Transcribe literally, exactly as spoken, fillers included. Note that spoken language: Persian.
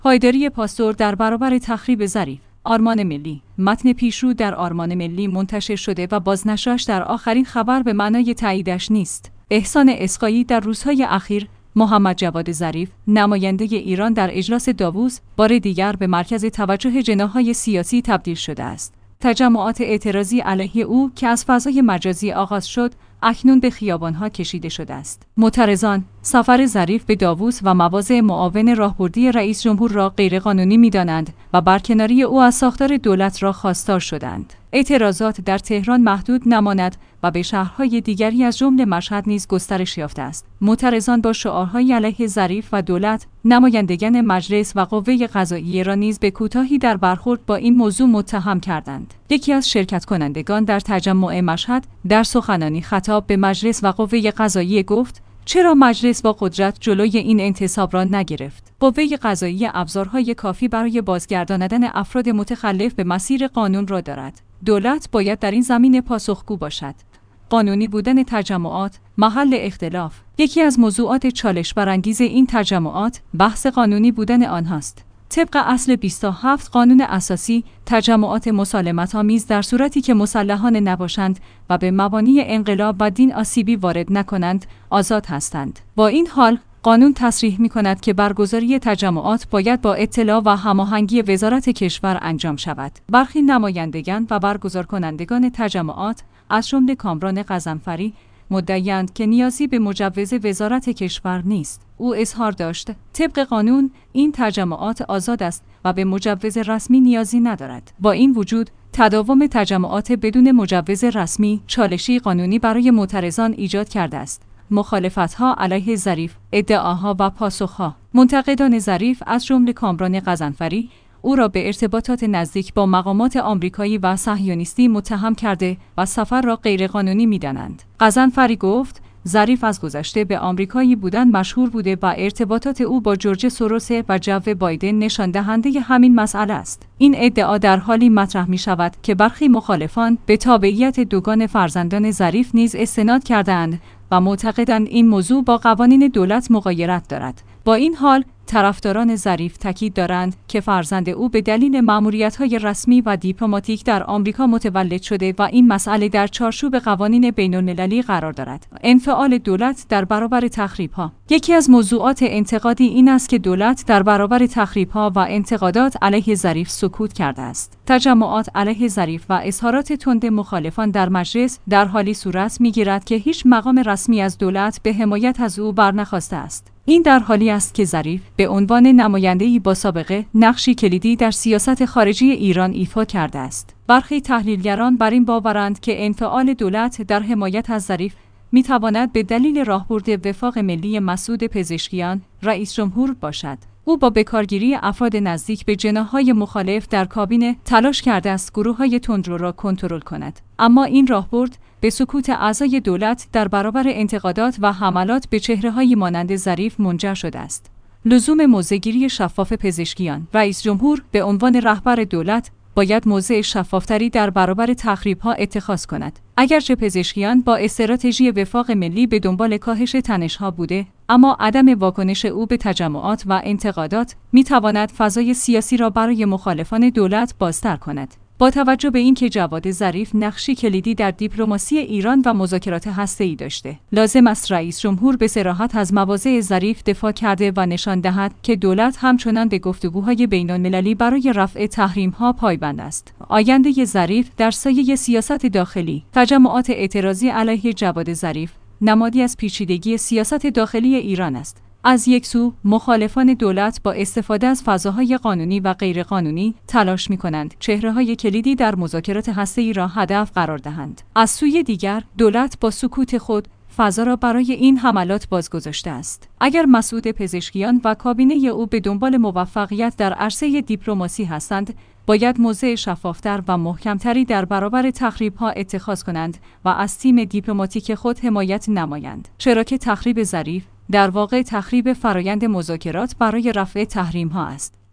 پایداری پاستور در برابر تخریب ظریف. آرمان ملی. متن پیشرو در آرمان ملی منتشر شده و بازنشرش در آخرین خبر به معنای تاییدش نیست. احسان اسقایی در روزهای اخیر محمد جواد ظریف، نماینده ایران در اجلاس داووس، بار دیگر به مرکز توجه جناح‌های سیاسی تبدیل شده است. تجمعات اعتراضی علیه او که از فضای مجازی آغاز شد، اکنون به خیابان‌ها کشیده شده است. معترضان سفر ظریف به داووس و مواضع معاون راهبردی رئیس جمهور را غیرقانونی می‌دانند و برکناری او از ساختار دولت را خواستار شدند. اعتراضات در تهران محدود نماند و به شهرهای دیگری از جمله مشهد نیز گسترش یافته است. معترضان با شعارهای علیه ظریف و دولت، نمایندگان مجلس و قوه قضاییه را نیز به کوتاهی در برخورد با این موضوع متهم کردند. یکی از شرکت کنندگان در تجمع مشهد در سخنانی خطاب به مجلس و قوه قضاییه گفت: چرا مجلس با قدرت جلوی این انتصاب را نگرفت؟ قوه قضاییه ابزارهای کافی برای بازگرداندن افراد متخلف به مسیر قانون را دارد. دولت باید در این زمینه پاسخگو باشد. قانونی بودن تجمعات محل اختلاف. یکی از موضوعات چالش برانگیز این تجمعات بحث قانونی بودن آنهاست. طبق اصل بیست و هفت قانون اساسی، تجمعات مسالمت‌آمیز در صورتی که مسلحانه نباشند و به مبانی انقلاب و دین آسیبی وارد نکنند، آزاد هستند. با این حال، قانون تصریح می‌کند که برگزاری تجمعات باید با اطلاع و هماهنگی وزارت کشور انجام شود. برخی نمایندگان و برگزار کنندگان تجمعات، از جمله کامران غضنفری، مدعی‌اند که نیازی به مجوز وزارت کشور نیست. او اظهار داشت: طبق قانون این تجمعات آزاد است و به مجوز رسمی نیازی ندارد. با این وجود، تداوم تجمعات بدون مجوز رسمی چالشی قانونی برای معترضان ایجاد کرده است. مخالفت‌ها علیه ظریف، ادعاها و پاسخها. منتقدان ظریف از جمله کامران غضنفری او را به ارتباطات نزدیک با مقامات آمریکایی و صهیونیستی متهم کرده و سفر را غیرقانونی می‌دانند. غضنفری گفت: ظریف از گذشته به آمریکایی بودن مشهور بوده و ارتباطات او با جورج سوروس و جو بایدن نشان دهنده همین مسئله است. این ادعا در حالی مطرح می شود که برخی مخالفان به تابعیت دوگان فرزندان ظریف نیز استناد کردند و معتقدند این موضوع با قوانین دولت مغایرت دارد. با این حال، طرفداران ظریف تاکید دارند که فرزند او به دلیل مأموریت‌های رسمی و دیپلماتیک در آمریکا متولد شده و این مسئله در چارچوب قوانین بین‌المللی قرار دارد. انفعال دولت در برابر تخریب‌ها. یکی از موضوعات انتقادی این است که دولت در برابر تخریب‌ها و انتقادات علیه ظریف سکوت کرده است. تجمعات علیه ظریف و اظهارات تند مخالفان در مجلس در حالی صورت می‌گیرد که هیچ مقام رسمی از دولت به حمایت از او برنخواسته است. این در حالی است که ظریف به عنوان نماینده‌ای با سابقه نقشی کلیدی در سیاست خارجی ایران ایفا کرده است. برخی تحلیلگران بر این باورند که انفعال دولت در حمایت از ظریف می‌تواند به دلیل راهبرد وفاق ملی مسعود پزشکیان، رئیس جمهور باشد. او با بکارگیری افراد نزدیک به جناح‌های مخالف در کابینه تلاش کرده است گروه‌های تندرو را کنترل کند. اما این راهبرد به سکوت اعضای دولت در برابر انتقادات و حملات به چهره‌های مانند ظریف منجر شده است. لزوم موضع‌گیری شفاف پزشکیان. رئیس جمهور به عنوان رهبر دولت باید موضع شفافتری در برابر تخریب‌ها اتخاذ کند. اگرچه پزشکیان با استراتژی وفاق ملی به دنبال کاهش تنش‌ها بوده، اما عدم واکنش او به تجمعات و انتقادات می‌تواند فضای سیاسی را برای مخالفان دولت بازتر کند. با توجه به اینکه جواد ظریف نقشی کلیدی در دیپلماسی ایران و مذاکرات هسته‌ای داشته، لازم است رئیس جمهور به صراحت از مواضع ظریف دفاع کرده و نشان دهد که دولت همچنان به گفتگوهای بین‌المللی برای رفع تحریم‌ها پایبند است. آینده ظریف در سایه سیاست داخلی. تجمعات اعتراضی علیه جواد ظریف نمادی از پیچیدگی سیاست داخلی ایران است. از یک سو، مخالفان دولت با استفاده از فضاهای قانونی و غیرقانونی تلاش می‌کنند چهره‌های کلیدی در مذاکرات هسته‌ای را هدف قرار دهند. از سوی دیگر، دولت با سکوت خود فضا را برای این حملات بازگذاشته است. اگر مسعود پزشکیان و کابینه او به دنبال موفقیت در عرصه دیپلماسی هستند، باید موضع شفافتر و محکمتری در برابر تخریب‌ها اتخاذ کنند و از تیم دیپلماتیک خود حمایت نمایند. چرا که تخریب ظریف در واقع تخریب فرایند مذاکرات برای رفع تحریم‌ها است.